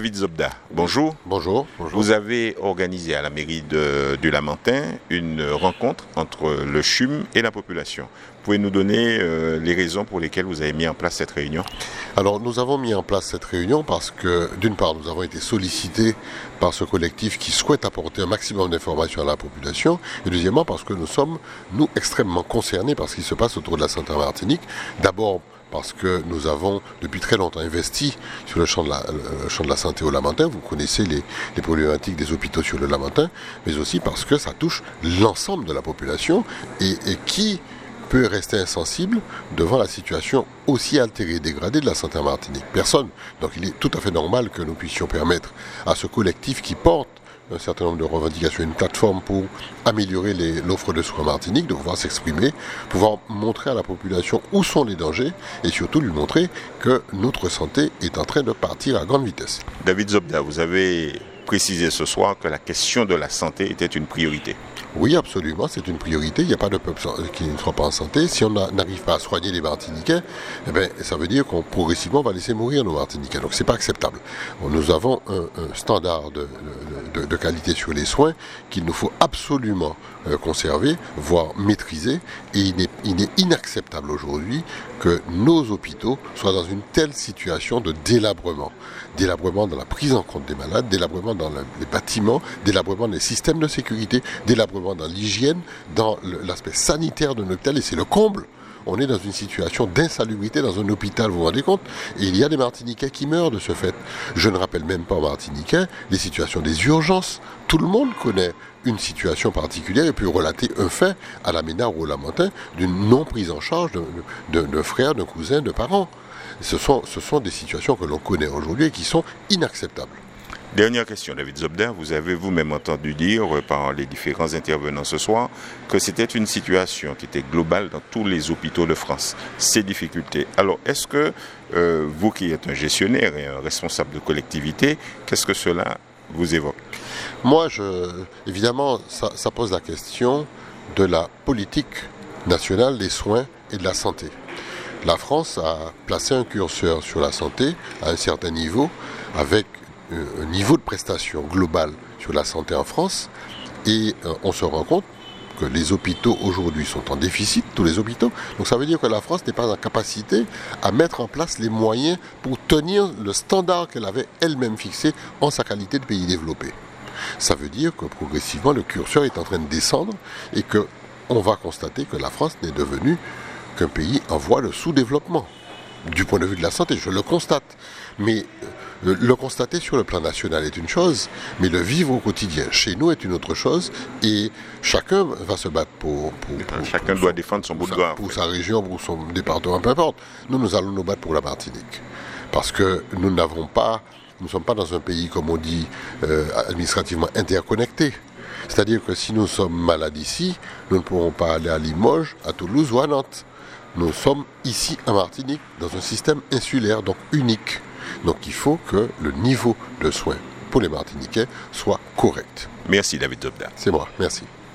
David Zobda, bonjour. Bonjour. Vous avez organisé à la mairie du Lamentin une rencontre entre le CHUM et la population. Pouvez nous donner les raisons pour lesquelles vous avez mis en place cette réunion? Alors nous avons mis en place cette réunion parce que d'une part nous avons été sollicités par ce collectif qui souhaite apporter un maximum d'informations à la population et deuxièmement parce que nous sommes extrêmement concernés par ce qui se passe autour de la santé en Martinique. D'abord parce que nous avons depuis très longtemps investi sur le champ de la santé au Lamentin. Vous connaissez les problématiques des hôpitaux sur le Lamentin, mais aussi parce que ça touche l'ensemble de la population et qui peut rester insensible devant la situation aussi altérée et dégradée de la santé en Martinique. Personne. Donc il est tout à fait normal que nous puissions permettre à ce collectif qui porte un certain nombre de revendications, une plateforme pour améliorer l'offre de soins en Martinique, de pouvoir s'exprimer, pouvoir montrer à la population où sont les dangers et surtout lui montrer que notre santé est en train de partir à grande vitesse. David Zobda, vous avez précisé ce soir que la question de la santé était une priorité. Oui, absolument, c'est une priorité. Il n'y a pas de peuple qui ne soit pas en santé. Si on n'arrive pas à soigner les Martiniquais, eh bien, ça veut dire qu'on progressivement va laisser mourir nos Martiniquais. Donc, c'est pas acceptable. Nous avons un standard de qualité sur les soins qu'il nous faut absolument conserver, voire maîtriser. Et il est inacceptable aujourd'hui que nos hôpitaux soient dans une telle situation de délabrement. Délabrement dans la prise en compte des malades, délabrement dans les bâtiments, délabrement des systèmes de sécurité, délabrement dans l'hygiène, dans l'aspect sanitaire de l'hôpital, et c'est le comble. On est dans une situation d'insalubrité dans un hôpital, vous vous rendez compte? Et il y a des Martiniquais qui meurent de ce fait. Je ne rappelle même pas aux Martiniquais les situations des urgences. Tout le monde connaît une situation particulière et peut relater un fait à la Ménard ou au Lamentin d'une non prise en charge d'un frère, d'un cousin, de parents. Ce sont des situations que l'on connaît aujourd'hui et qui sont inacceptables. Dernière question, David Zobda. Vous avez vous-même entendu dire par les différents intervenants ce soir que c'était une situation qui était globale dans tous les hôpitaux de France, ces difficultés. Alors, est-ce que vous qui êtes un gestionnaire et un responsable de collectivité, qu'est-ce que cela vous évoque? Moi, évidemment, ça pose la question de la politique nationale des soins et de la santé. La France a placé un curseur sur la santé à un certain niveau, avec un niveau de prestation global sur la santé en France, et on se rend compte que les hôpitaux aujourd'hui sont en déficit, tous les hôpitaux. Donc ça veut dire que la France n'est pas en capacité à mettre en place les moyens pour tenir le standard qu'elle avait elle-même fixé en sa qualité de pays développé. Ça veut dire que progressivement le curseur est en train de descendre et qu'on va constater que la France n'est devenue qu'un pays en voie de sous-développement. Du point de vue de la santé, je le constate. Mais le constater sur le plan national est une chose, mais le vivre au quotidien chez nous est une autre chose, et chacun va se battre chacun doit défendre son bout de gras. Pour sa région, pour son département, peu importe. Nous allons nous battre pour la Martinique. Parce que nous ne sommes pas dans un pays, comme on dit, administrativement interconnecté. C'est-à-dire que si nous sommes malades ici, nous ne pourrons pas aller à Limoges, à Toulouse ou à Nantes. Nous sommes ici en Martinique, dans un système insulaire, donc unique. Donc il faut que le niveau de soins pour les Martiniquais soit correct. Merci David Zobda. C'est moi, merci.